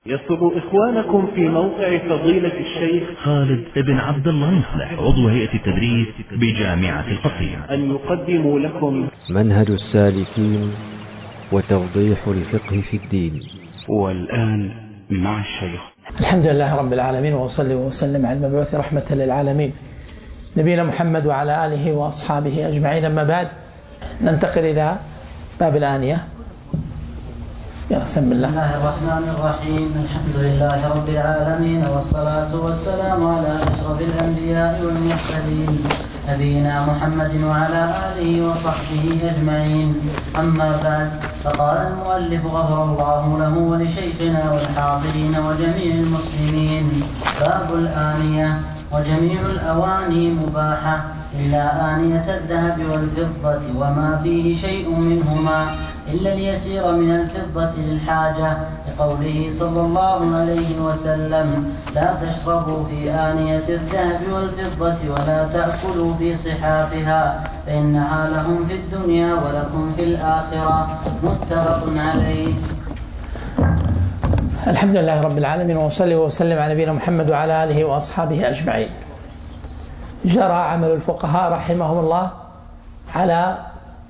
يسر إخوانكم في موقع فضيلة الشيخ خالد بن عبد الله مصلح عضو هيئة التدريس بجامعة القصيم أن يقدموا لكم منهج السالكين وتوضيح الفقه في الدين. والآن مع الشيخ. الحمد لله رب العالمين، وأصلي وسلم على المبعوث رحمة للعالمين نبينا محمد وعلى آله وأصحابه أجمعين. أما بعد، ننتقل إلى باب الآنية. بسم الله الرحمن الرحيم. الحمد لله رب العالمين، والصلاة والسلام على أشرف الأنبياء والمرسلين نبينا محمد وعلى آله وصحبه أجمعين. أما بعد، فقال المؤلف غفر الله له ولشيخنا والحاضرين وجميع المسلمين: باب الآنية. وجميع الأواني مباحة إلا آنية الذهب والفضة وما فيه شيء منهما، إلا اليسير من الفضة للحاجة، لقوله صلى الله عليه وسلم: لا تشربوا في آنية الذهب والفضة ولا تأكلوا في صحافها فإنها لهم في الدنيا ولكم في الآخرة. متفق عليه. الحمد لله رب العالمين، وصلي وسلم على نبينا محمد وعلى آله وأصحابه أجمعين. جرى عمل الفقهاء رحمهم الله على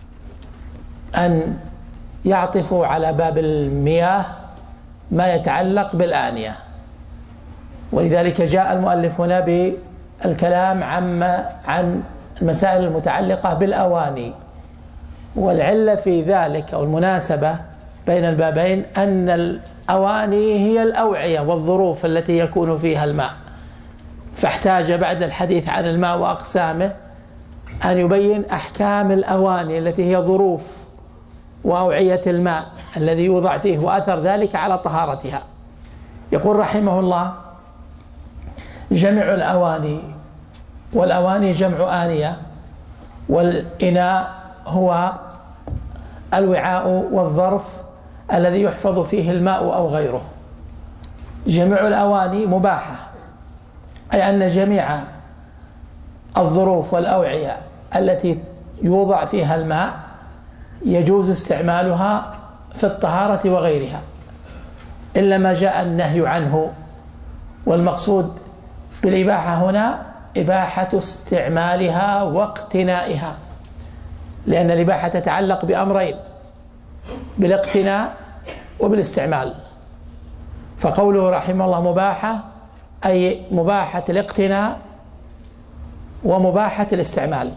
أن يعطفوا على باب المياه ما يتعلق بالآنية، ولذلك جاء المؤلف هنا بالكلام عن المسائل المتعلقة بالأواني. والعلة في ذلك أو المناسبة بين البابين أن الأواني هي الأوعية والظروف التي يكون فيها الماء، فاحتاج بعد الحديث عن الماء وأقسامه أن يبين أحكام الأواني التي هي ظروف وأوعية الماء الذي يوضع فيه وأثر ذلك على طهارتها. يقول رحمه الله: جمع الأواني. والأواني جمع آنية، والإناء هو الوعاء والظرف الذي يحفظ فيه الماء أو غيره. جميع الأواني مباحة، أي أن جميع الظروف والأوعية التي يوضع فيها الماء يجوز استعمالها في الطهارة وغيرها، إلا ما جاء النهي عنه. والمقصود بالإباحة هنا إباحة استعمالها واقتنائها، لأن الإباحة تتعلق بأمرين: بالاقتناء وبالاستعمال. فقوله رحمه الله مباحة أي مباحة الاقتناء ومباحة الاستعمال.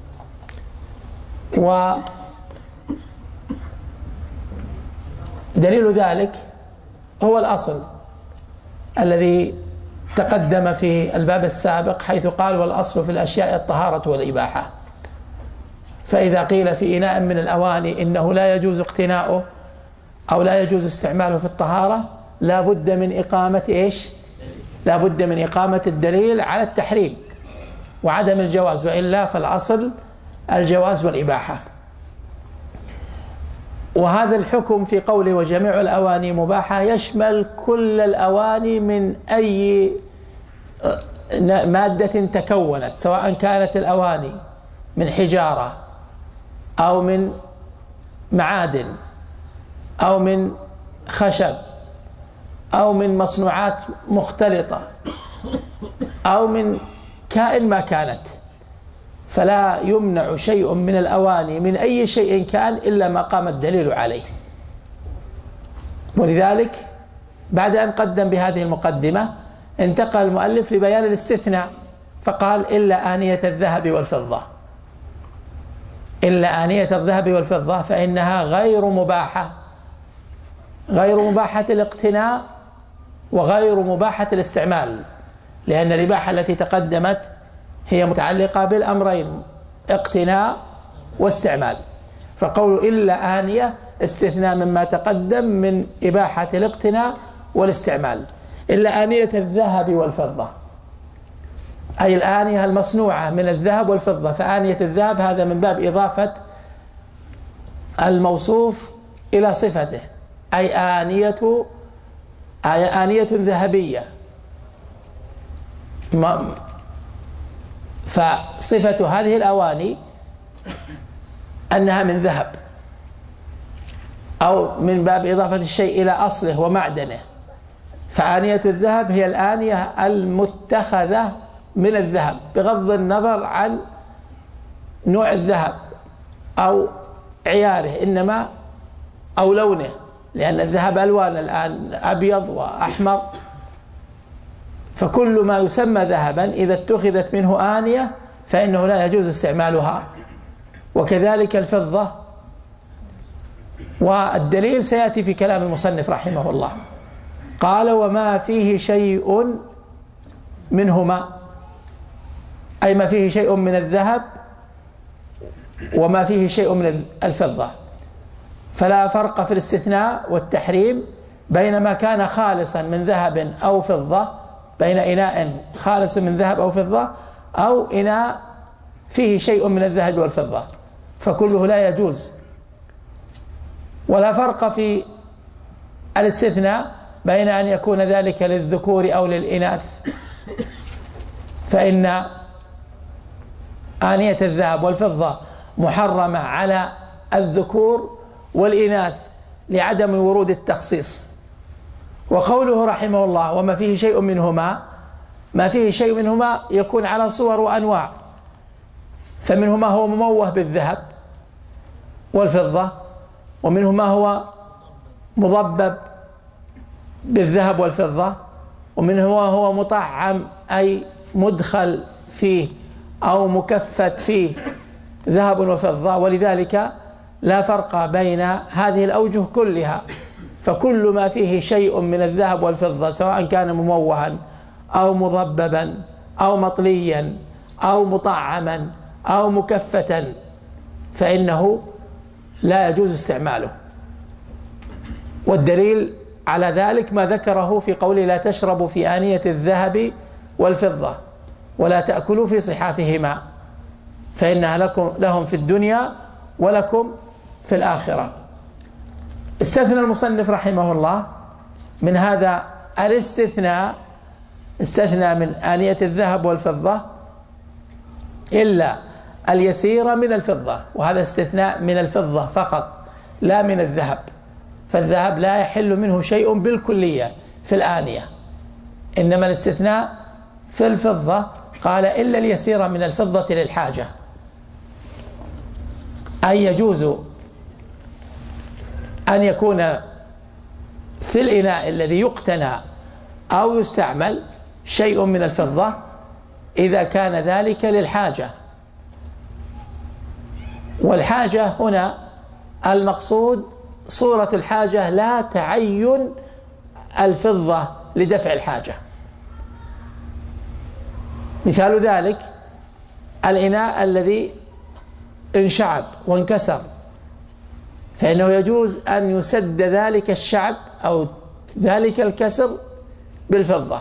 ودليل ذلك هو الأصل الذي تقدم في الباب السابق، حيث قال: والأصل في الأشياء الطهارة والإباحة. فإذا قيل في إناء من الأواني إنه لا يجوز اقتناؤه أو لا يجوز استعماله في الطهارة، لا بد من إقامة إيش؟ لا بد من إقامة الدليل على التحريم وعدم الجواز، وإلا فالأصل الجواز والإباحة. وهذا الحكم في قوله وجميع الأواني مباحة يشمل كل الأواني من أي مادة تكونت، سواء كانت الأواني من حجارة أو من معادن أو من خشب أو من مصنوعات مختلطة أو من كائن ما كانت، فلا يمنع شيء من الأواني من أي شيء كان إلا ما قام الدليل عليه. ولذلك بعد أن قدم بهذه المقدمة انتقل المؤلف لبيان الاستثناء، فقال: إلا آنية الذهب والفضة. إلا آنية الذهب والفضة فإنها غير مباحة، غير مباحة الاقتناء وغير مباحة الاستعمال، لأن الإباحة التي تقدمت هي متعلقة بالأمرين: اقتناء واستعمال. فقول إلا آنية استثناء مما تقدم من إباحة الاقتناء والاستعمال. إلا آنية الذهب والفضة، أي الآنية المصنوعة من الذهب والفضة. فآنية الذهب هذا من باب إضافة الموصوف إلى صفته، أي آنية ذهبية. فصفة هذه الأواني أنها من ذهب، أو من باب إضافة الشيء إلى أصله ومعدنه، فآنية الذهب هي الآنية المتخذة من الذهب بغض النظر عن نوع الذهب أو عياره إنما أو لونه، لأن الذهب ألوان الآن أبيض وأحمر، فكل ما يسمى ذهبا إذا اتخذت منه آنية فإنه لا يجوز استعمالها. وكذلك الفضة، والدليل سيأتي في كلام المصنف رحمه الله. قال وما فيه شيء منهما، أي ما فيه شيء من الذهب وما فيه شيء من الفضة، فلا فرق في الاستثناء والتحريم بين ما كان خالصا من ذهب أو فضة، بين إناء خالص من ذهب أو فضة أو إناء فيه شيء من الذهب والفضة، فكله لا يجوز. ولا فرق في الاستثناء بين أن يكون ذلك للذكور أو للإناث، فإن آنية الذهب والفضة محرمة على الذكور والإناث لعدم ورود التخصيص. وقوله رحمه الله وما فيه شيء منهما، ما فيه شيء منهما يكون على صور وأنواع، فمنه ما هو مموه بالذهب والفضة، ومنه ما هو مضبب بالذهب والفضة، ومنه ما هو مطعم أي مدخل فيه أو مكفت فيه ذهب وفضة. ولذلك لا فرق بين هذه الأوجه كلها، فكل ما فيه شيء من الذهب والفضة سواء كان مموها أو مضببا أو مطليا أو مطعما أو مكفتا فإنه لا يجوز استعماله. والدليل على ذلك ما ذكره في قوله لا تشربوا في آنية الذهب والفضة ولا تأكلوا في صحافهما فإنها لهم في الدنيا ولكم في الآخرة. استثنى المصنف رحمه الله من هذا الاستثناء، استثنى من آنية الذهب والفضة إلا اليسير من الفضة، وهذا استثناء من الفضة فقط لا من الذهب، فالذهب لا يحل منه شيء بالكلية في الآنية، إنما الاستثناء في الفضة قال إلا اليسير من الفضة للحاجة، أي يجوز أن يكون في الإناء الذي يقتنى أو يستعمل شيء من الفضة إذا كان ذلك للحاجة. والحاجة هنا المقصود صورة الحاجة لا تعين الفضة لدفع الحاجة. مثال ذلك الإناء الذي انشعب وانكسر، فإنه يجوز أن يسد ذلك الشعب أو ذلك الكسر بالفضة،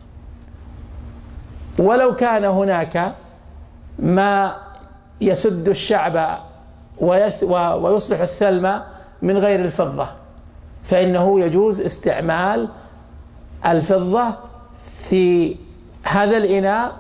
ولو كان هناك ما يسد الشعب ويصلح الثلم من غير الفضة فإنه يجوز استعمال الفضة في هذا الإناء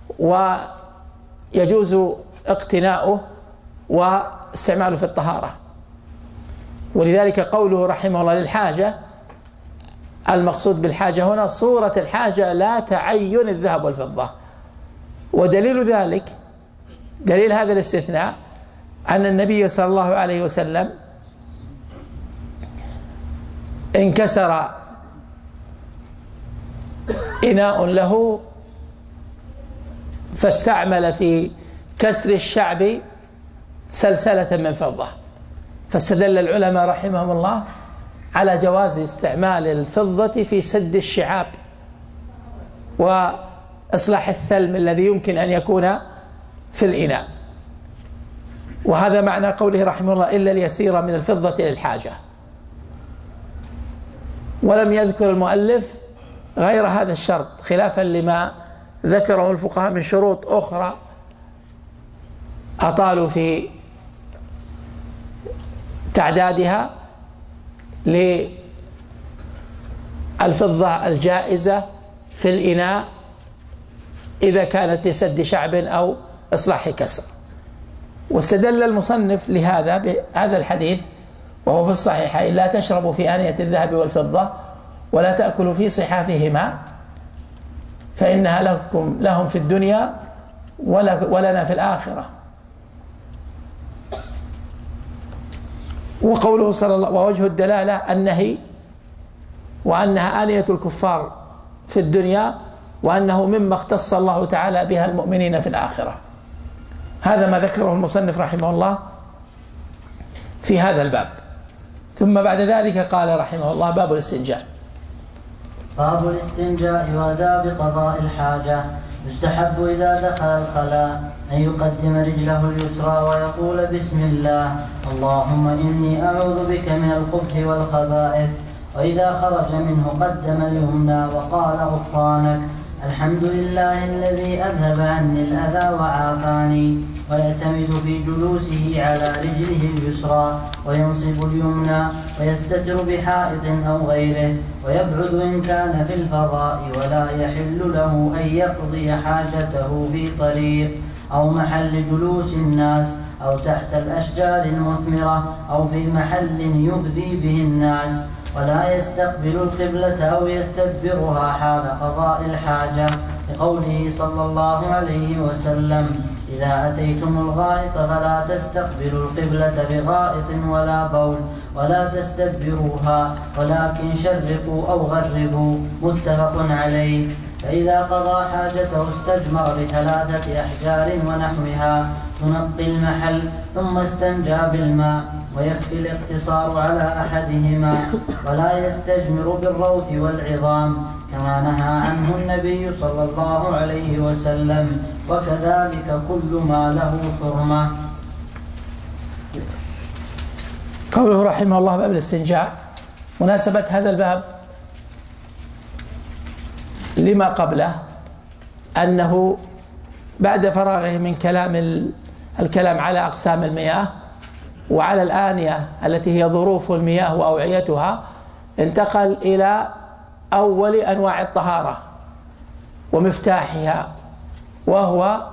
ويجوز اقتناؤه واستعماله في الطهارة. ولذلك قوله رحمه الله للحاجة، المقصود بالحاجة هنا صورة الحاجة لا تعين الذهب والفضة. ودليل ذلك، دليل هذا الاستثناء أن النبي صلى الله عليه وسلم انكسر إناء له فاستعمل في كسر الشعب سلسلة من فضة، فاستدل العلماء رحمهم الله على جواز استعمال الفضة في سد الشعاب وإصلاح الثلم الذي يمكن أن يكون في الإناء. وهذا معنى قوله رحمه الله إلا اليسير من الفضة للحاجة. ولم يذكر المؤلف غير هذا الشرط خلافا لما ذكره الفقهاء من شروط أخرى أطالوا في تعدادها للفضة الجائزة في الإناء إذا كانت لسد شعب أو إصلاح كسر. واستدل المصنف لهذا بهذا الحديث وهو في الصحيحين لا تشربوا في آنية الذهب والفضة ولا تأكلوا في صحافهما فإنها لهم في الدنيا ولنا في الآخرة. وقوله صلى الله ووجه الدلالة النهي، وأنها آنية الكفار في الدنيا، وأنه مما اختص الله تعالى بها المؤمنين في الآخرة. هذا ما ذكره المصنف رحمه الله في هذا الباب. ثم بعد ذلك قال رحمه الله: باب الاستنجاء. باب الاستنجاء وآداب قضاء الحاجة. يستحب إذا دخل الخلاء أن يقدم رجله اليسرى ويقول: بسم الله، اللهم إني أعوذ بك من الخبث والخبائث. وإذا خرج منه قدم اليمنى وقال: غفرانك، الحمد لله الذي أذهب عني الأذى وعافاني. ويعتمد في جلوسه على رجله اليسرى وينصب اليمنى ويستتر بحائط أو غيره، ويبعد إن كان في الفضاء، ولا يحل له أن يقضي حاجته في طريق أو محل جلوس الناس أو تحت الأشجار المثمرة أو في محل يؤذي به الناس. ولا يستقبل القبلة أو يستدبرها حال قضاء الحاجة، لقوله صلى الله عليه وسلم: إذا أتيتم الغائط فلا تستقبلوا القبلة بغائط ولا بول ولا تستدبروها، ولكن شرقوا أو غربوا. متفق عليه. فإذا قضى حاجته استجمر ب3 أحجار ونحوها تنقي المحل، ثم استنجى بالماء، ويكفي الاقتصار على أحدهما، ولا يستجمر بالروث والعظام كما نهى عنه النبي صلى الله عليه وسلم، وكذلك كل ما له حرمة. قوله رحمه الله: باب الاستنجاء. مناسبة هذا الباب لما قبله أنه بعد فراغه من الكلام على أقسام المياه وعلى الآنية التي هي ظروف المياه وأوعيتها، انتقل إلى أول أنواع الطهارة ومفتاحها، وهو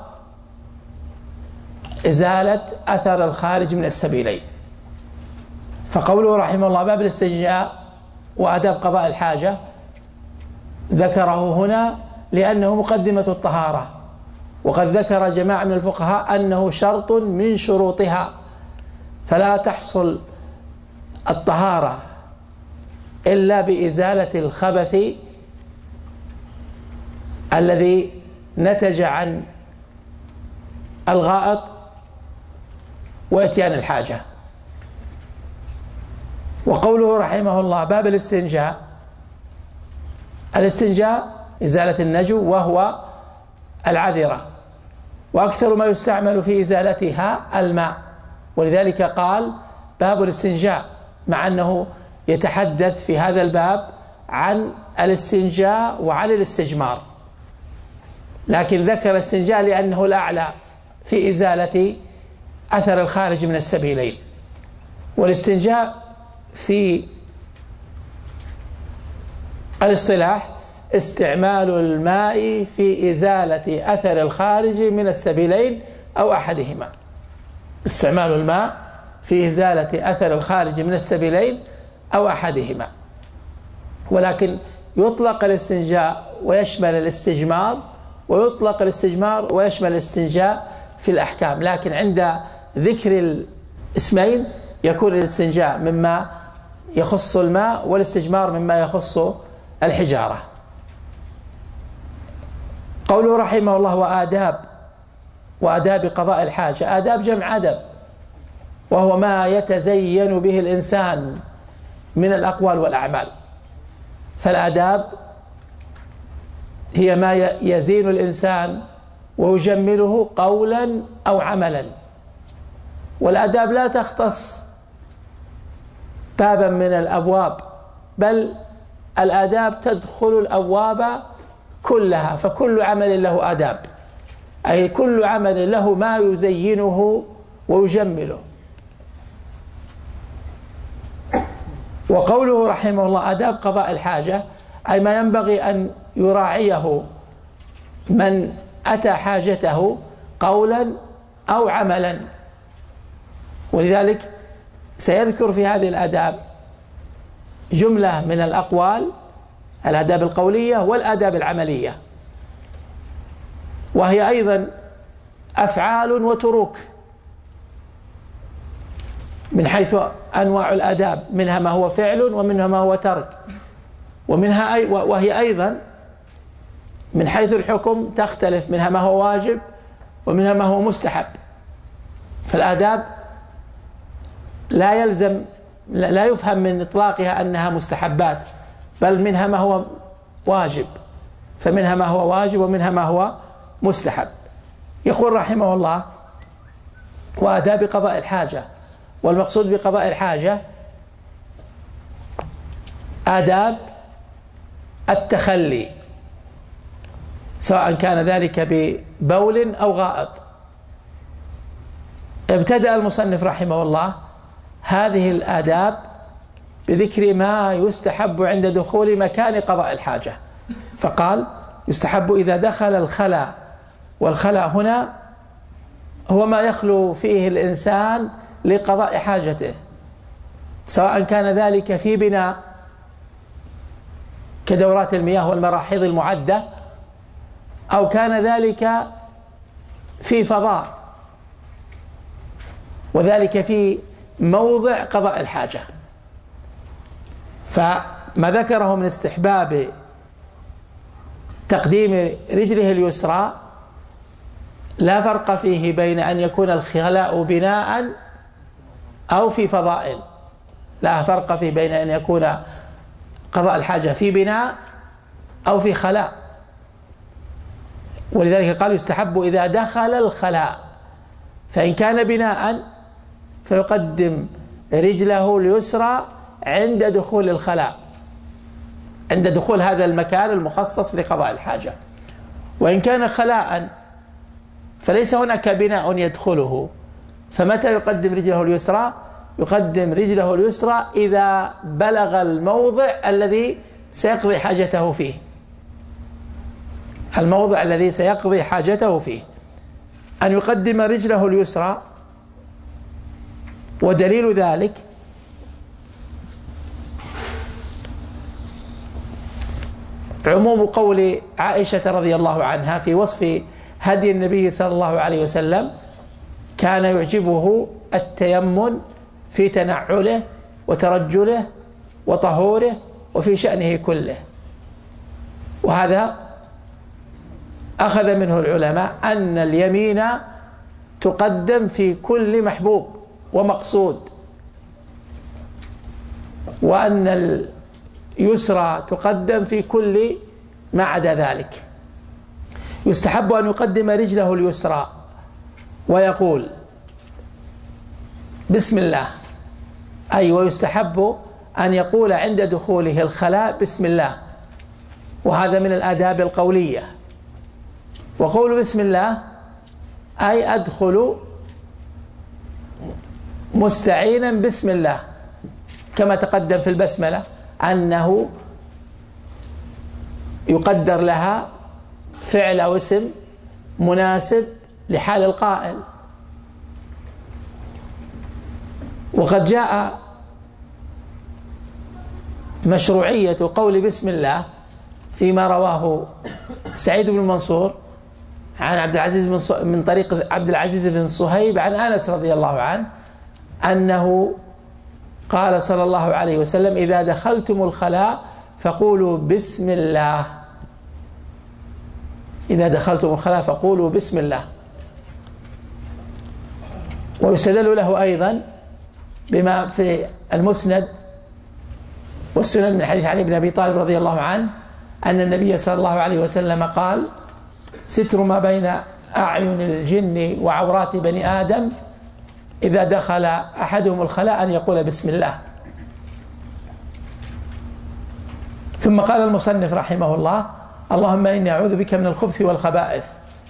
إزالة أثر الخارج من السبيلين. فقوله رحمه الله: باب الاستنجاء وآداب قضاء الحاجة، ذكره هنا لأنه مقدمة الطهارة، وقد ذكر جماعة من الفقهاء أنه شرط من شروطها، فلا تحصل الطهارة إلا بإزالة الخبث الذي نتج عن الغائط وإتيان الحاجة. وقوله رحمه الله: باب الاستنجاء. الاستنجاء إزالة النجو، وهو العذرة، وأكثر ما يستعمل في إزالتها الماء، ولذلك قال: باب الاستنجاء، مع أنه يتحدث في هذا الباب عن الاستنجاء وعن الاستجمار، لكن ذكر الاستنجاء لأنه الأعلى في إزالة أثر الخارج من السبيلين. والاستنجاء في الاصطلاح استعمال الماء في إزالة أثر الخارج من السبيلين أو أحدهما. استعمال الماء في إزالة أثر الخارج من السبيلين أو أحدهما. ولكن يطلق الاستنجاء ويشمل الاستجمار، ويطلق الاستجمار ويشمل الاستنجاء في الأحكام، لكن عند ذكر الاسمين يكون الاستنجاء مما يخص الماء، والاستجمار مما يخص الحجارة. قوله رحمه الله: وآداب قضاء الحاجة. آداب جمع أدب، وهو ما يتزين به الإنسان من الأقوال والأعمال. فالآداب هي ما يزين الإنسان ويجمله قولا أو عملا، والآداب لا تختص بابا من الأبواب، بل الآداب تدخل الأبواب كلها، فكل عمل له آداب، أي كل عمل له ما يزينه ويجمله. وقوله رحمه الله: آداب قضاء الحاجة، أي ما ينبغي أن يراعيه من أتى حاجته قولا أو عملا. ولذلك سيذكر في هذه الآداب جملة من الأقوال الآداب القولية والآداب العملية، وهي أيضا أفعال وتروك من حيث أنواع الآداب، منها ما هو فعل ومنها ما هو ترك، وهي أيضا من حيث الحكم تختلف، منها ما هو واجب ومنها ما هو مستحب. فالآداب لا يفهم من إطلاقها أنها مستحبات، بل منها ما هو واجب، فمنها ما هو واجب ومنها ما هو مستحب. يقول رحمه الله: وآداب قضاء الحاجة. والمقصود بقضاء الحاجة آداب التخلي، سواء كان ذلك ببول أو غائط. ابتدأ المصنف رحمه الله هذه الآداب بذكر ما يستحب عند دخول مكان قضاء الحاجة، فقال: يستحب إذا دخل الخلاء، والخلاء هنا هو ما يخلو فيه الإنسان لقضاء حاجته، سواء كان ذلك في بناء كدورات المياه والمراحيض المعدة، أو كان ذلك في فضاء، وذلك في موضع قضاء الحاجة. فما ذكره من استحباب تقديم رجله اليسرى لا فرق فيه بين أن يكون الخلاء بناء أو في فضاء، لا فرق فيه بين أن يكون قضاء الحاجة في بناء أو في خلاء. ولذلك قال: يستحب إذا دخل الخلاء، فإن كان بناء فيقدم رجله اليسرى عند دخول الخلاء، عند دخول هذا المكان المخصص لقضاء الحاجة. وإن كان خلاء فليس هناك بناء يدخله، فمتى يقدم رجله اليسرى؟ يقدم رجله اليسرى إذا بلغ الموضع الذي سيقضي حاجته فيه، الموضع الذي سيقضي حاجته فيه، أن يقدم رجله اليسرى. ودليل ذلك عموم قول عائشة رضي الله عنها في وصف هدي النبي صلى الله عليه وسلم: كان يعجبه التيمم في تنعله وترجله وطهوره وفي شأنه كله. وهذا أخذ منه العلماء أن اليمين تقدم في كل محبوب ومقصود، وأن اليسرى تقدم في كل ما عدا ذلك. يستحب أن يقدم رجله اليسرى ويقول: بسم الله، أي ويستحب أن يقول عند دخوله الخلاء: بسم الله. وهذا من الآداب القولية. وقول بسم الله أي أدخل مستعينا بسم الله، كما تقدم في البسملة أنه يقدر لها فعل أو اسم مناسب لحال القائل. وقد جاء مشروعية قول بسم الله فيما رواه سعيد بن منصور عن عبد العزيز من طريق عبد العزيز بن صهيب عن أنس رضي الله عنه أنه قال صلى الله عليه وسلم: إذا دخلتم الخلاء فقولوا بسم الله. إذا دخلتم الخلاء فقولوا بسم الله. ويستدل له أيضا بما في المسند والسنن من حديث علي بن أبي طالب رضي الله عنه أن النبي صلى الله عليه وسلم قال: ستر ما بين أعين الجن وعورات بني آدم إذا دخل أحدهم الخلاء أن يقول بسم الله. ثم قال المصنف رحمه الله: اللهم إني أعوذ بك من الخبث والخبائث.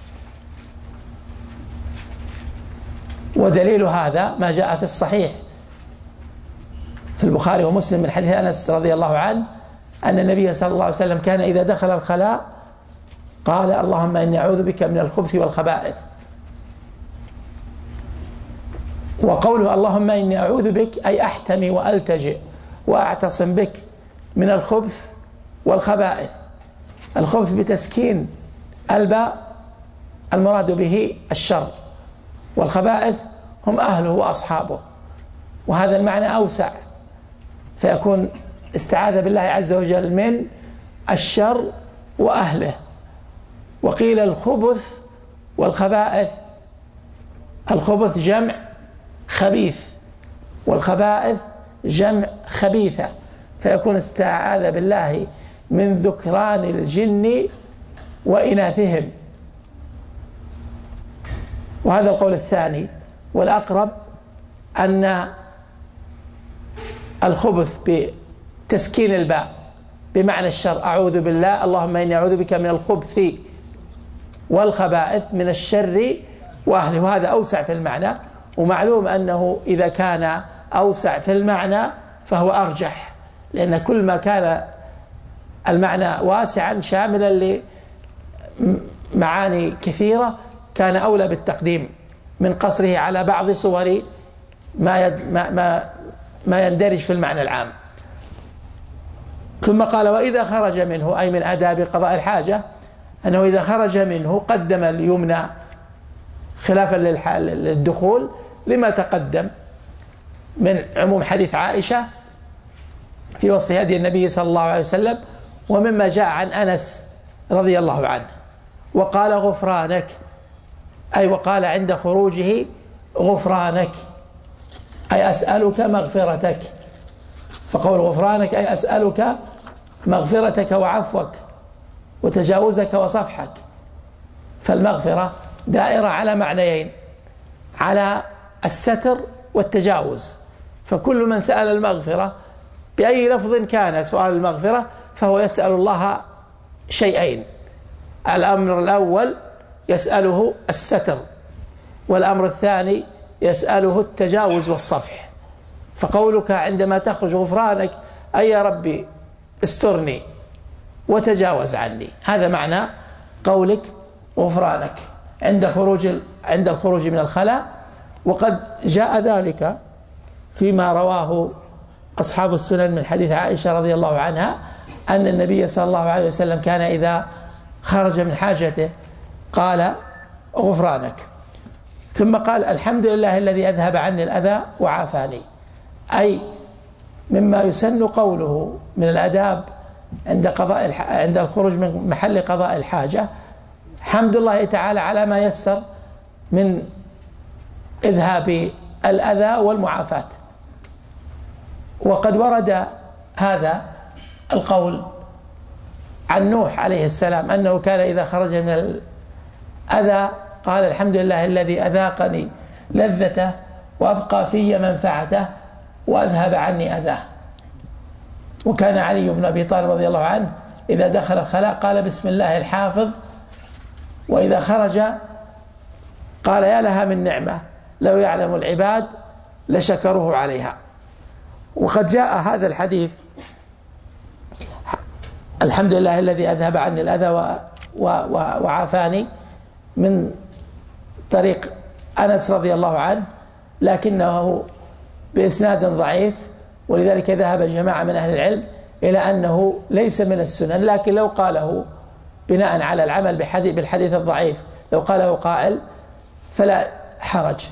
ودليل هذا ما جاء في الصحيح في البخاري ومسلم من حديث أنس رضي الله عنه أن النبي صلى الله عليه وسلم كان إذا دخل الخلاء قال: اللهم إني أعوذ بك من الخبث والخبائث. وقوله اللهم إني أعوذ بك أي أحتمي وألتجئ وأعتصم بك من الخبث والخبائث. الخبث بتسكين الباء المراد به الشر، والخبائث هم أهله وأصحابه، وهذا المعنى أوسع، فيكون استعاذ بالله عز وجل من الشر وأهله. وقيل الخبث والخبائث، الخبث جمع خبيث والخبائث جمع خبيثة، فيكون استعاذ بالله من ذكران الجن وإناثهم. وهذا القول الثاني، والأقرب أن الخبث بتسكين الباء بمعنى الشر، أعوذ بالله، اللهم إني أعوذ بك من الخبث والخبائث من الشر وأهله، وهذا أوسع في المعنى. ومعلوم أنه إذا كان أوسع في المعنى فهو أرجح، لأن كل ما كان المعنى واسعا شاملا لمعاني كثيرة كان أولى بالتقديم من قصره على بعض صور ما يندرج في المعنى العام. ثم قال وإذا خرج منه، أي من آداب قضاء الحاجة، أنه إذا خرج منه قدم اليمنى خلافا للدخول لما تقدم من عموم حديث عائشة في وصف هدي النبي صلى الله عليه وسلم، ومما جاء عن أنس رضي الله عنه. وقال غفرانك، أي وقال عند خروجه غفرانك، أي أسألك مغفرتك. فقول غفرانك أي أسألك مغفرتك وعفوك وتجاوزك وصفحك. فالمغفرة دائرة على معنيين، على الستر والتجاوز، فكل من سأل المغفرة بأي لفظ كان سؤال المغفرة فهو يسأل الله شيئين: الأمر الأول يسأله الستر، والأمر الثاني يسأله التجاوز والصفح. فقولك عندما تخرج غفرانك أي يا ربي استرني وتجاوز عني، هذا معنى قولك غفرانك عند الخروج من الخلاء. وقد جاء ذلك فيما رواه أصحاب السنن من حديث عائشة رضي الله عنها أن النبي صلى الله عليه وسلم كان إذا خرج من حاجته قال غفرانك، ثم قال الحمد لله الذي أذهب عني الأذى وعافاني. أي مما يسن قوله من الآداب عند الخروج من محل قضاء الحاجة حمد الله تعالى على ما يسر من إذهاب الأذى والمعافاة. وقد ورد هذا القول عن نوح عليه السلام أنه كان إذا خرج من الأذى قال الحمد لله الذي أذاقني لذته وأبقى في منفعته وأذهب عني أذاه. وكان علي بن أبي طالب رضي الله عنه إذا دخل الخلاء قال بسم الله الحافظ، وإذا خرج قال يا لها من نعمة لو يعلم العباد لشكروه عليها. وقد جاء هذا الحديث الحمد لله الذي أذهب عني الأذى وعافاني من طريق أنس رضي الله عنه، لكنه بإسناد ضعيف، ولذلك ذهب جماعة من أهل العلم إلى أنه ليس من السنن. لكن لو قاله بناء على العمل بالحديث الضعيف، لو قاله قائل فلا حرج.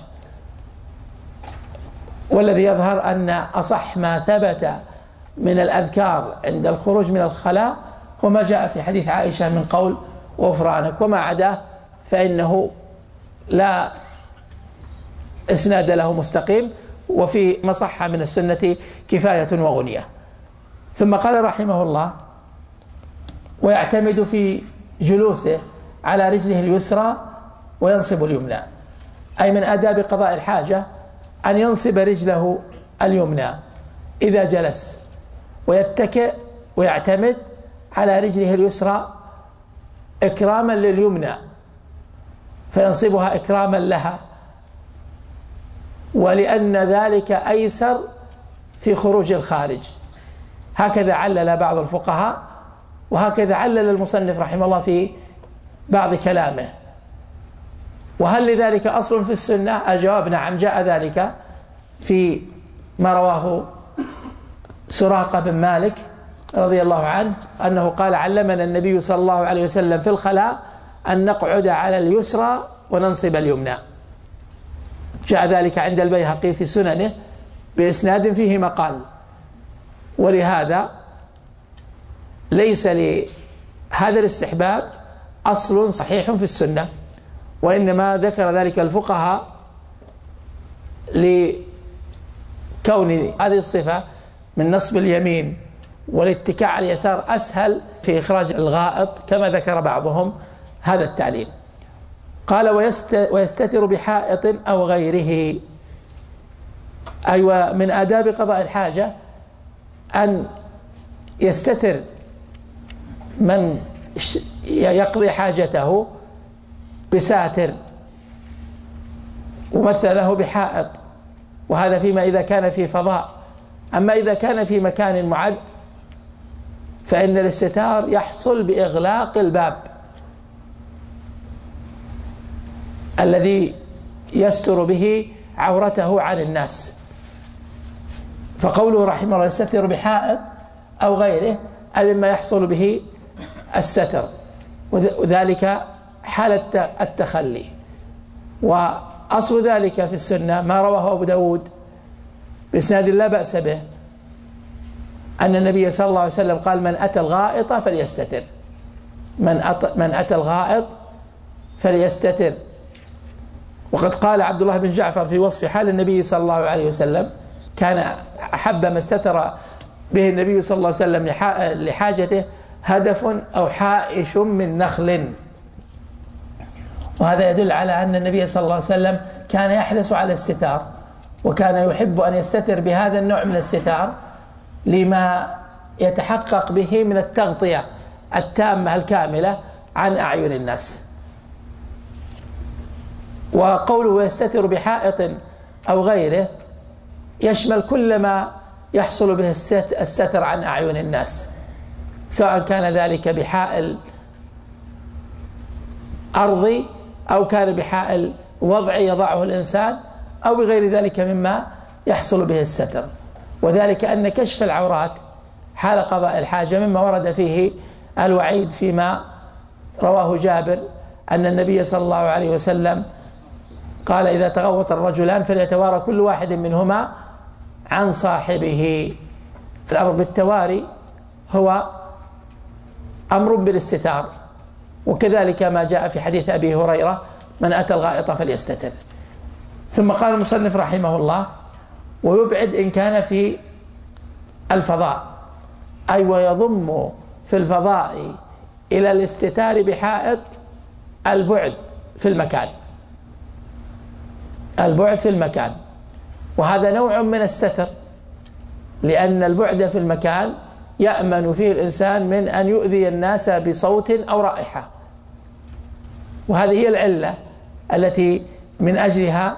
والذي يظهر أن أصح ما ثبت من الأذكار عند الخروج من الخلاء هو ما جاء في حديث عائشة من قول غفرانك، وما عداه فإنه لا إسناد له مستقيم، وفي ما صح من السنة كفاية وغنية. ثم قال رحمه الله ويعتمد في جلوسه على رجله اليسرى وينصب اليمنى، أي من آداب قضاء الحاجة أن ينصب رجله اليمنى إذا جلس، ويتكئ ويعتمد على رجله اليسرى إكراما لليمنى، فينصبها إكراما لها، ولأن ذلك أيسر في خروج الخارج. هكذا علل بعض الفقهاء، وهكذا علل المصنف رحمه الله في بعض كلامه. وهل لذلك أصل في السنة؟ الجواب نعم، جاء ذلك في ما رواه سراقة بن مالك رضي الله عنه أنه قال: علمنا النبي صلى الله عليه وسلم في الخلاء أن نقعد على اليسرى وننصب اليمنى. جاء ذلك عند البيهقي في سننه بإسناد فيه مقال، ولهذا ليس لهذا الاستحباب أصل صحيح في السنة، وإنما ذكر ذلك الفقهاء لكون هذه الصفة من نصب اليمين والاتكاء على اليسار أسهل في إخراج الغائط، كما ذكر بعضهم هذا التعليل. قال: ويستتر بحائط أو غيره. أيوة، من آداب قضاء الحاجة أن يستتر من يقضي حاجته بساتر، ومثل له بحائط، وهذا فيما إذا كان في فضاء. أما إذا كان في مكان معد فإن الاستتار يحصل بإغلاق الباب الذي يستر به عورته عن الناس. فقوله رحمه الله: يستتر بحائط أو غيره، أي مما يحصل به الستر، وذلك حالة التخلي. وأصل ذلك في السنة ما رواه أبو داود بإسناد لا بأس به أن النبي صلى الله عليه وسلم قال: من أتى الغائط فليستتر، من أتى الغائط فليستتر. وقد قال عبد الله بن جعفر في وصف حال النبي صلى الله عليه وسلم: كان أحب ما استتر به النبي صلى الله عليه وسلم لحاجته هدف أو حائش من نخل. وهذا يدل على أن النبي صلى الله عليه وسلم كان يحرص على الاستتار، وكان يحب أن يستتر بهذا النوع من الاستتار لما يتحقق به من التغطية التامة الكاملة عن أعين الناس. وقوله يستتر بحائط أو غيره يشمل كل ما يحصل به الستر عن أعين الناس، سواء كان ذلك بحائل أرضي أو كان بحائل وضعي يضعه الإنسان أو بغير ذلك مما يحصل به الستر. وذلك أن كشف العورات حال قضاء الحاجة مما ورد فيه الوعيد فيما رواه جابر أن النبي صلى الله عليه وسلم قال: إذا تغوط الرجلان فليتوارى كل واحد منهما عن صاحبه. الأمر بالتواري هو أمر بالاستتار، وكذلك ما جاء في حديث أبي هريرة: من أتى الغائط فليستتر. ثم قال المصنف رحمه الله: ويبعد إن كان في الفضاء، أي ويضم في الفضاء إلى الاستتار بحائط البعد في المكان، البعد في المكان، وهذا نوع من الستر، لأن البعد في المكان يأمن فيه الإنسان من أن يؤذي الناس بصوت أو رائحة. وهذه هي العلة التي من أجلها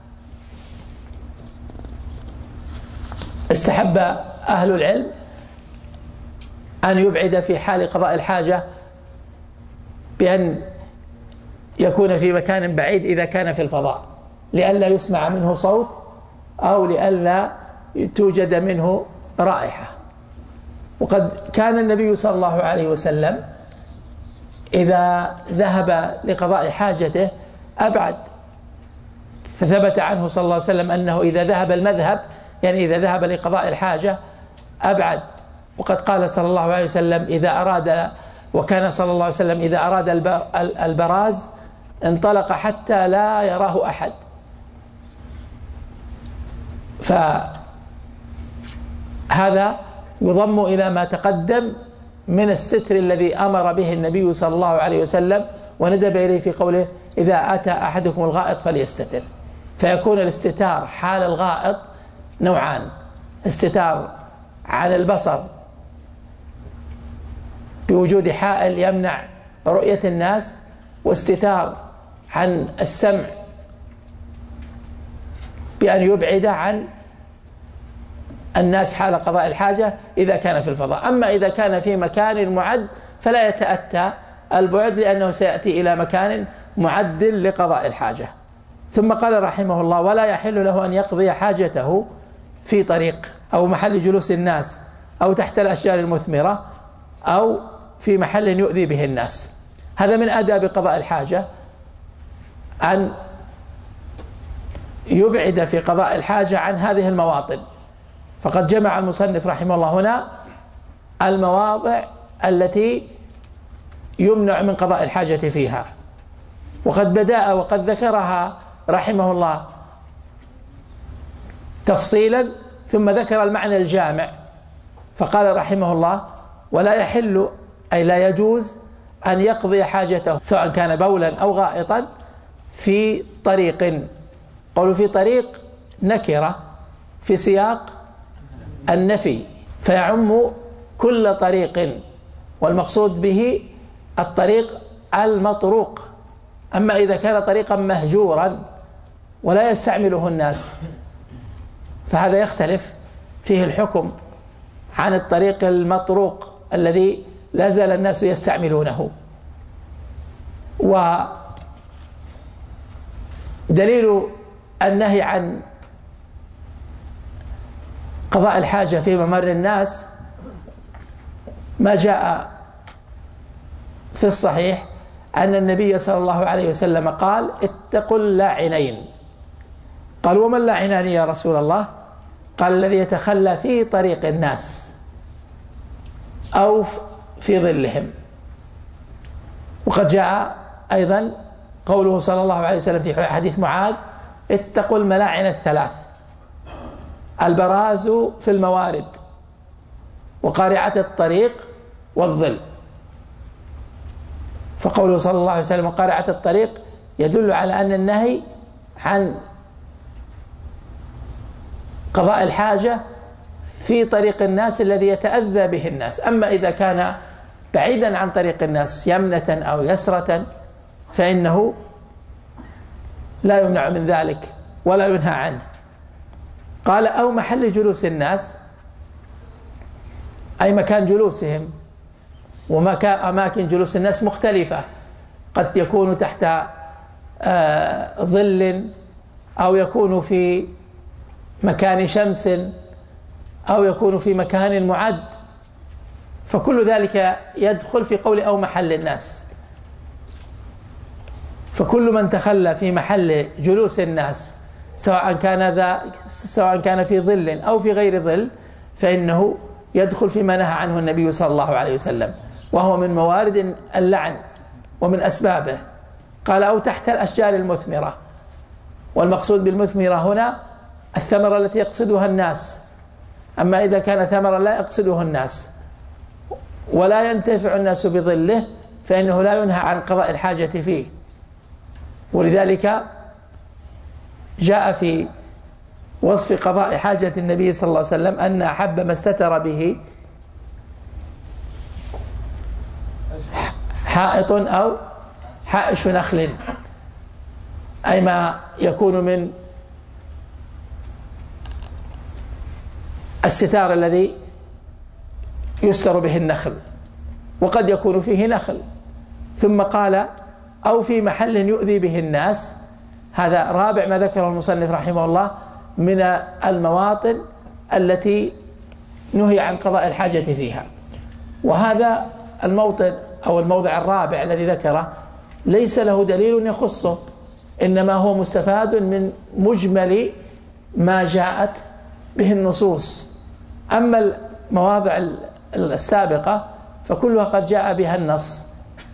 استحب أهل العلم أن يبعد في حال قضاء الحاجة بأن يكون في مكان بعيد إذا كان في الفضاء، لئلا يسمع منه صوت أو لئلا توجد منه رائحة. وقد كان النبي صلى الله عليه وسلم إذا ذهب لقضاء حاجته أبعد، فثبت عنه صلى الله عليه وسلم أنه إذا ذهب المذهب، يعني إذا ذهب لقضاء الحاجة أبعد. وقد قال صلى الله عليه وسلم إذا أراد، وكان صلى الله عليه وسلم إذا أراد البراز انطلق حتى لا يراه أحد. فهذا يضم إلى ما تقدم من الستر الذي أمر به النبي صلى الله عليه وسلم وندب إليه في قوله: إذا أتى أحدكم الغائط فليستتر. فيكون الاستتار حال الغائط نوعان: استتار عن البصر بوجود حائل يمنع رؤية الناس، واستتار عن السمع بأن يبعد عن الناس حال قضاء الحاجة إذا كان في الفضاء. أما إذا كان في مكان معد فلا يتأتى البعد، لأنه سيأتي إلى مكان معد لقضاء الحاجة. ثم قال رحمه الله: ولا يحل له أن يقضي حاجته في طريق أو محل جلوس الناس أو تحت الأشجار المثمرة أو في محل يؤذي به الناس. هذا من آداب قضاء الحاجة، أن يبعد في قضاء الحاجة عن هذه المواطن. فقد جمع المصنف رحمه الله هنا المواضع التي يمنع من قضاء الحاجة فيها، وقد بدأ وقد ذكرها رحمه الله تفصيلا، ثم ذكر المعنى الجامع فقال رحمه الله: ولا يحل أي لا يجوز أن يقضي حاجته سواء كان بولا أو غائطا في طريق. قولوا في طريق نكرة في سياق النفي، فيعم كل طريق، والمقصود به الطريق المطروق. أما إذا كان طريقا مهجورا ولا يستعمله الناس فهذا يختلف فيه الحكم عن الطريق المطروق الذي لا زال الناس يستعملونه. ودليل النهي عن قضاء الحاجة في ممر الناس ما جاء في الصحيح أن النبي صلى الله عليه وسلم قال: اتقوا اللاعنين. قال: وما اللاعنان يا رسول الله؟ قال: الذي يتخلى في طريق الناس أو في ظلهم. وقد جاء أيضا قوله صلى الله عليه وسلم في حديث معاذ: اتقوا الملاعن الثلاث: البراز في الموارد، وقارعة الطريق، والظل. فقوله صلى الله عليه وسلم قارعة الطريق يدل على أن النهي عن قضاء الحاجة في طريق الناس الذي يتأذى به الناس. أما إذا كان بعيدا عن طريق الناس يمنة أو يسرة فإنه لا يمنع من ذلك ولا ينهى عنه. قال: أو محل جلوس الناس، أي مكان جلوسهم. وأماكن جلوس الناس مختلفة، قد يكون تحت ظل، أو يكون في مكان شمس، أو يكون في مكان معد، فكل ذلك يدخل في قول أو محل الناس. فكل من تخلى في محل جلوس الناس سواء كان في ظل أو في غير ظل فإنه يدخل فيما نهى عنه النبي صلى الله عليه وسلم، وهو من موارد اللعن ومن أسبابه. قال: أو تحت الأشجار المثمرة. والمقصود بالمثمرة هنا الثمرة التي يقصدها الناس. أما إذا كان ثمرا لا يقصده الناس ولا ينتفع الناس بظله فإنه لا ينهى عن قضاء الحاجة فيه. ولذلك جاء في وصف قضاء حاجة النبي صلى الله عليه وسلم أن أحب ما استتر به حائط أو حائش نخل، أي ما يكون من الستار الذي يستر به النخل، وقد يكون فيه نخل. ثم قال: أو في محل يؤذي به الناس. هذا رابع ما ذكره المصنف رحمه الله من المواطن التي نهي عن قضاء الحاجة فيها. وهذا الموطن أو الموضع الرابع الذي ذكره ليس له دليل يخصه، إنما هو مستفاد من مجمل ما جاءت به النصوص. أما المواضع السابقة فكلها قد جاء بها النص.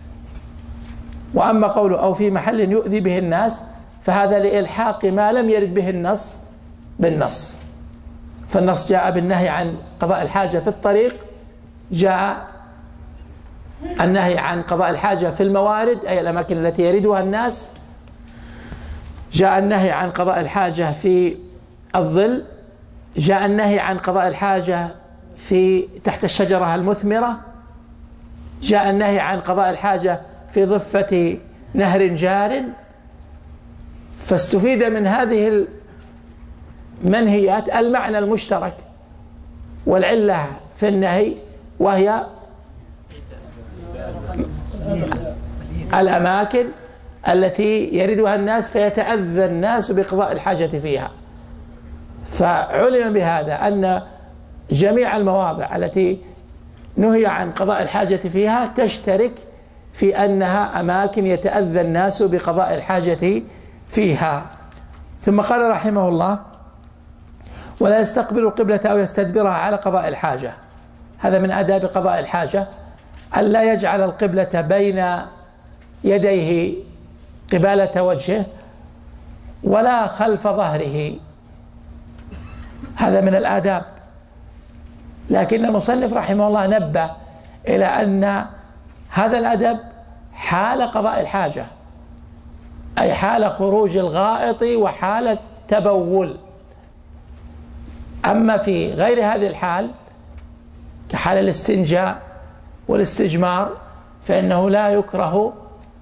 وأما قوله أو في محل يؤذي به الناس فهذا لإلحاق ما لم يرد به النص بالنص. فالنص جاء بالنهي عن قضاء الحاجة في الطريق، جاء النهي عن قضاء الحاجة في الموارد أي الأماكن التي يردها الناس، جاء النهي عن قضاء الحاجة في الظل، جاء النهي عن قضاء الحاجة في تحت الشجرة المثمرة، جاء النهي عن قضاء الحاجة في ضفة نهر جار. فاستفيد من هذه المنهيات المعنى المشترك والعلة في النهي، وهي الأماكن التي يردها الناس فيتأذى الناس بقضاء الحاجة فيها. فعلم بهذا أن جميع المواضع التي نهي عن قضاء الحاجة فيها تشترك في أنها أماكن يتأذى الناس بقضاء الحاجة فيها. ثم قال رحمه الله: ولا يستقبل القبلة أو يستدبرها على قضاء الحاجة. هذا من آداب قضاء الحاجة، ألا يجعل القبلة بين يديه قبالة وجهه ولا خلف ظهره، هذا من الآداب. لكن المصنف رحمه الله نبه إلى أن هذا الأدب حال قضاء الحاجة، أي حال خروج الغائط وحال التبول. أما في غير هذه الحال كحال الاستنجاء والاستجمار فإنه لا يكره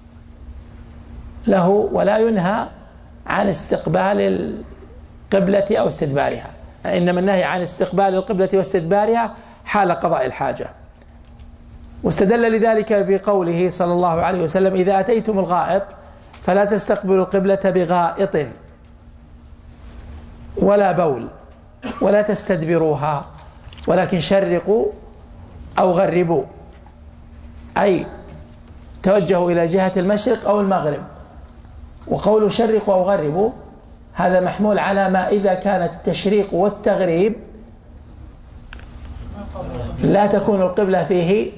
له ولا ينهى عن استقبال القبلة أو استدبارها، إنما النهي عن استقبال القبلة واستدبارها حال قضاء الحاجة. واستدل لذلك بقوله صلى الله عليه وسلم: إذا أتيتم الغائط فلا تستقبلوا القبلة بغائط ولا بول ولا تستدبروها ولكن شرقوا أو غربوا، أي توجهوا إلى جهة المشرق أو المغرب. وقول شرقوا أو غربوا هذا محمول على ما إذا كان التشريق والتغريب لا تكون القبلة فيه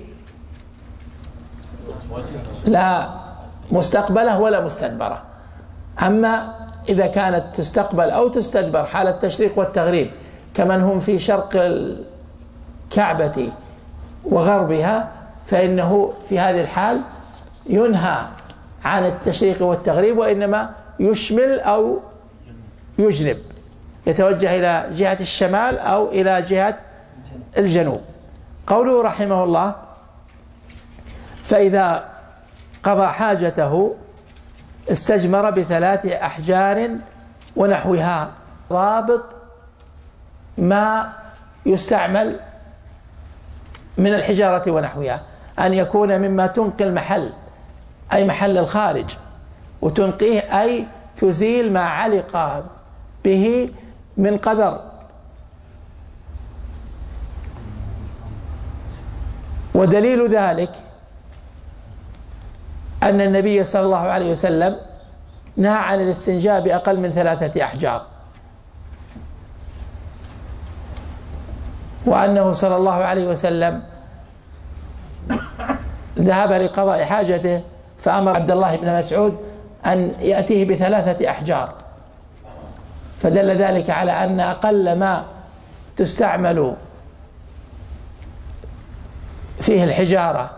لا مستقبلة ولا مستدبرة. أما إذا كانت تستقبل أو تستدبر حال التشريق والتغريب كمن هم في شرق الكعبة وغربها فإنه في هذه الحال ينهى عن التشريق والتغريب، وإنما يشمل أو يجنب، يتوجه إلى جهة الشمال أو إلى جهة الجنوب. قوله رحمه الله: فإذا قضى حاجته استجمر ب3 أحجار ونحوها. رابط ما يستعمل من الحجارة ونحوها أن يكون مما تنقي المحل، أي محل الخارج، وتنقيه أي تزيل ما علق به من قدر. ودليل ذلك أن النبي صلى الله عليه وسلم نهى عن الاستنجاء بأقل من 3 أحجار، وأنه صلى الله عليه وسلم ذهب لقضاء حاجته فأمر عبد الله بن مسعود أن يأتيه ب3 أحجار، فدل ذلك على أن أقل ما تستعمل فيه الحجارة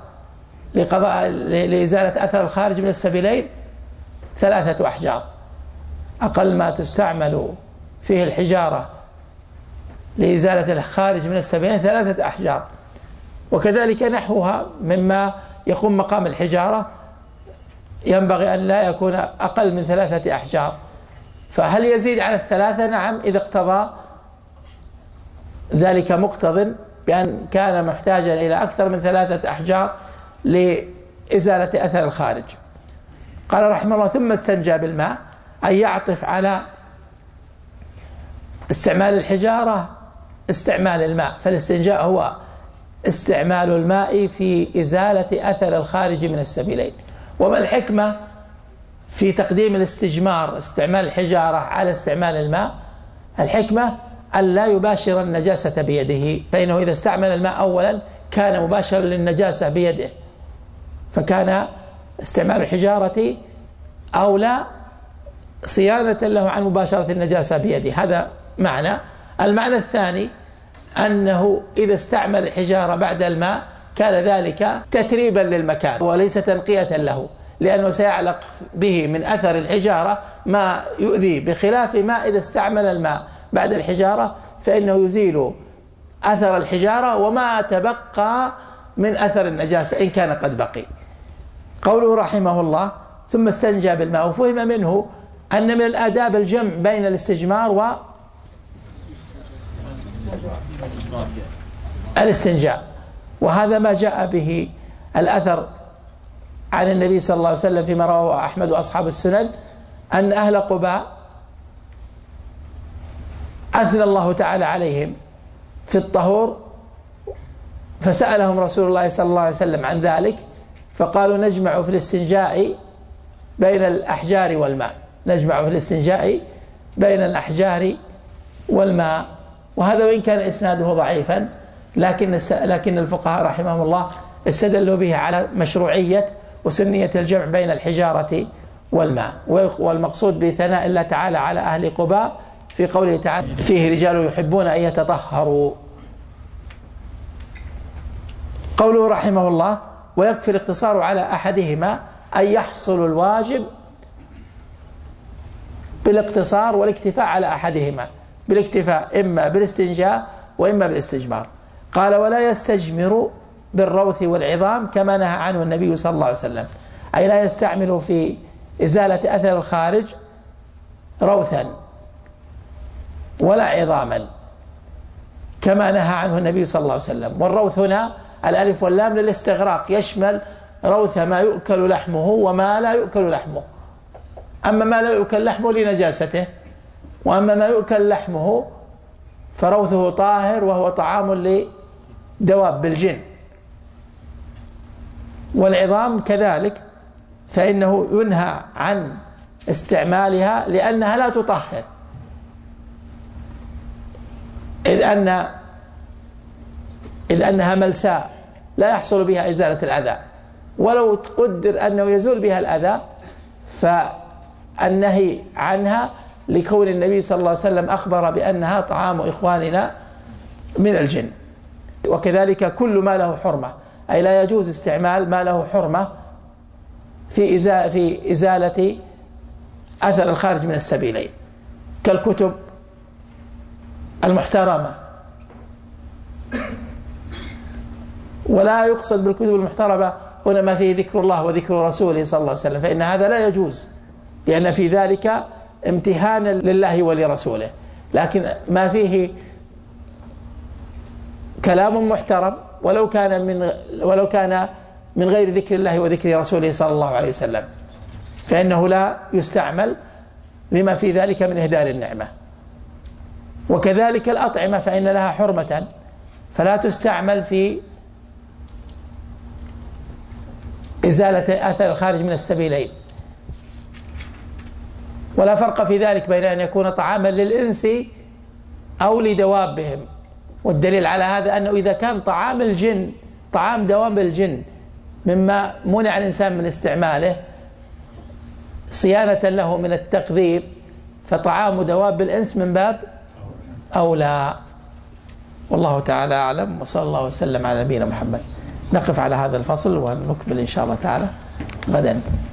لإزالة أثر الخارج من السبيلين 3 أحجار. أقل ما تستعمل فيه الحجارة لإزالة الخارج من السبيلين 3 أحجار. وكذلك نحوها مما يقوم مقام الحجارة ينبغي أن لا يكون أقل من 3 أحجار. فهل يزيد على 3؟ نعم، إذا اقتضى ذلك مقتض بأن كان محتاجا إلى أكثر من 3 أحجار لإزالة أثر الخارج. قال رحمه الله: ثم استنجى بالماء، أي يعطف على استعمال الحجارة استعمال الماء، فالاستنجاء هو استعمال الماء في إزالة أثر الخارج من السبيلين. وما الحكمة في تقديم الاستجمار استعمال الحجارة على استعمال الماء؟ الحكمة أن لا يباشر النجاسة بيده، فإنه إذا استعمل الماء أولا كان مباشرا للنجاسة بيده، فكان استعمال الحجارة أولى صيانة له عن مباشرة النجاسة بيده. هذا معنى. المعنى الثاني أنه إذا استعمل الحجارة بعد الماء كان ذلك تتريبا للمكان وليس تنقية له، لأنه سيعلق به من أثر الحجارة ما يؤذي، بخلاف ما إذا استعمل الماء بعد الحجارة فإنه يزيل أثر الحجارة وما تبقى من أثر النجاسة إن كان قد بقي. قوله رحمه الله: ثم استنجى بالماء، وفهم منه أن من الآداب الجمع بين الاستجمار والاستنجاء، وهذا ما جاء به الأثر عن النبي صلى الله عليه وسلم فيما رواه أحمد وأصحاب السنن أن أهل قباء أثنى الله تعالى عليهم في الطهور، فسألهم رسول الله صلى الله عليه وسلم عن ذلك، فقالوا نجمع في الاستنجاء بين الأحجار والماء، نجمع في الاستنجاء بين الأحجار والماء. وهذا وإن كان إسناده ضعيفا، لكن الفقهاء رحمهم الله استدلوا به على مشروعية وسنية الجمع بين الحجارة والماء. والمقصود بثناء الله تعالى على أهل قباء في قوله تعالى فيه رجال يحبون أن يتطهروا. قوله رحمه الله ويكفي الاقتصار على أحدهما أن يحصل الواجب بالاقتصار والاكتفاء على أحدهما، بالاكتفاء إما بالاستنجاء وإما بالاستجمار. قال ولا يستجمر بالروث والعظام كما نهى عنه النبي صلى الله عليه وسلم، أي لا يستعمل في إزالة أثر الخارج روثا ولا عظاما كما نهى عنه النبي صلى الله عليه وسلم. والروث هنا الألف واللام للاستغراق، يشمل روث ما يؤكل لحمه وما لا يؤكل لحمه. أما ما لا يؤكل لحمه لنجاسته، وأما ما يؤكل لحمه فروثه طاهر وهو طعام لدواب الجن. والعظام كذلك فإنه ينهى عن استعمالها لأنها لا تطهر، إذ أنها ملساء لا يحصل بها إزالة الأذى، ولو قدر أنه يزول بها الأذى فالنهي عنها لكون النبي صلى الله عليه وسلم أخبر بأنها طعام إخواننا من الجن. وكذلك كل ما له حرمة، أي لا يجوز استعمال ما له حرمة في إزالة أثر الخارج من السبيلين، كالكتب المحترمة. ولا يقصد بالكتب المحترمة هنا ما فيه ذكر الله وذكر رسوله صلى الله عليه وسلم، فإن هذا لا يجوز لأن في ذلك امتهانا لله ولرسوله. لكن ما فيه كلام محترم ولو كان من غير ذكر الله وذكر رسوله صلى الله عليه وسلم، فإنه لا يستعمل لما في ذلك من إهدار النعمة. وكذلك الأطعمة فإن لها حرمة فلا تستعمل في إزالة أثر الخارج من السبيلين. ولا فرق في ذلك بين أن يكون طعاما للإنس أو لدوابهم. والدليل على هذا أنه إذا كان طعام الجن طعام دواب الجن مما منع الإنسان من استعماله صيانة له من التقذير، فطعام دواب الإنس من باب أولى. والله تعالى أعلم، وصلى الله وسلم على نبينا محمد. نقف على هذا الفصل ونكمل إن شاء الله تعالى غدا.